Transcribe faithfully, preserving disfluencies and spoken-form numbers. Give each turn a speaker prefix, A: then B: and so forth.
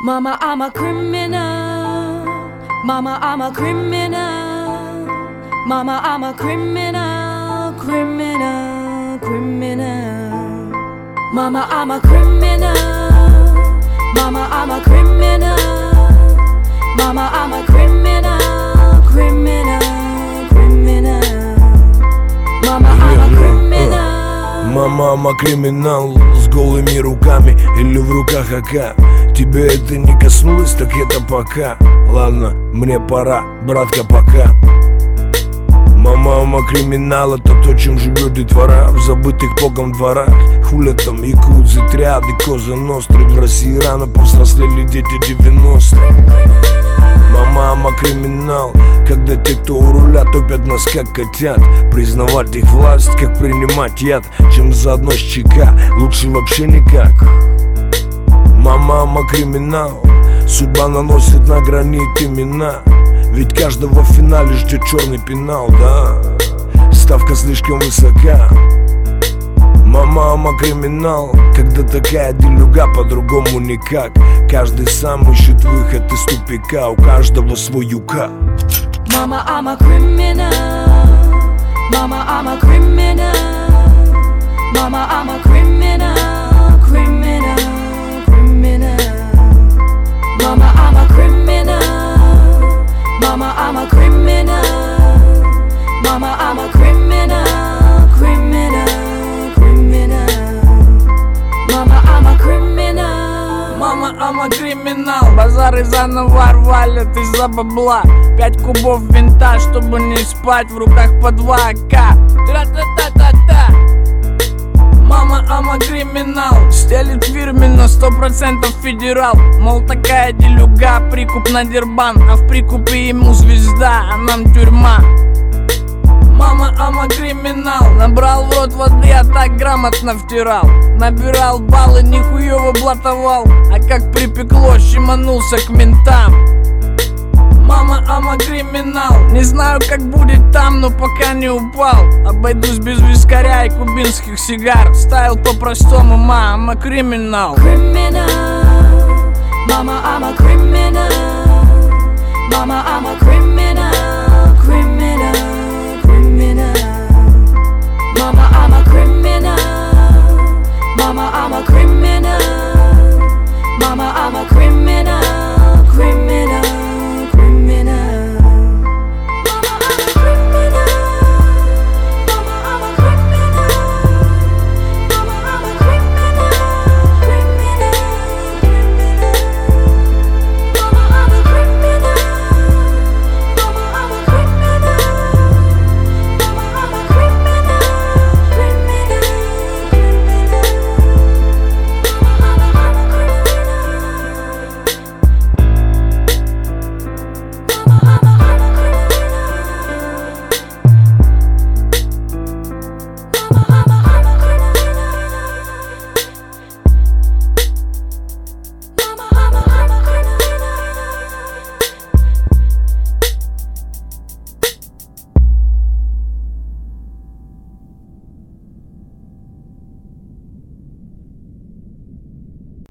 A: Mama, I'm a criminal. Mama, I'm a criminal. Mama, I'm a criminal, criminal, criminal. Mama, I'm a criminal. Mama, I'm a criminal. Mama, I'm a criminal, criminal, criminal. Mama, I'm a criminal.
B: Мама, I'm a криминал. С голыми руками или в руках А К. Тебе это не коснулось, так это пока. Ладно, мне пора, братка, пока. Мама, I'm a криминал, это то, чем живет детвора в забытых богом дворах. Хулят там якудзы, триады, коза ностры. В России рано повзрослели дети девяностых. Мама, I'm a криминал, когда те, кто у руля, топят нас как котят. Признавать их власть, как принимать яд, чем заодно с ЧК, лучше вообще никак. Мама, I'm a криминал, судьба наносит на гранит имена. Ведь каждого в финале ждет черный пенал, да, ставка слишком высока. Мама, I'm a криминал, когда такая делюга, по-другому никак. Каждый сам ищет выход из тупика, у каждого свой юка.
A: Mama, I'm a criminal. Mama, I'm a criminal. Mama, I'm a criminal, criminal, criminal. Mama, I'm a criminal. Mama, I'm a criminal. Mama, I'm a criminal, criminal, criminal. Mama, I'm a criminal.
C: Мама, I'm a криминал. Базары заново рвали из-за бабла. Пять кубов винта, чтобы не спать, в руках по два А К. Тра-та-та-та-та. Мама, I'm a криминал. Стелит фирменно, сто процентов федерал. Мол, такая делюга, прикуп на дербан. А в прикупе ему звезда, а нам тюрьма. Мама, I'm a криминал. Набрал в рот воды, а так грамотно втирал. Набирал баллы, нихуёво блатовал. А как припекло, щеманулся к ментам. Мама, I'm a криминал. Не знаю, как будет там, но пока не упал. Обойдусь без вискаря и кубинских сигар. Стайл по-простому, ма, I'm a криминал.
A: Criminal. Mama, I'm a criminal. Mama, I'm a criminal.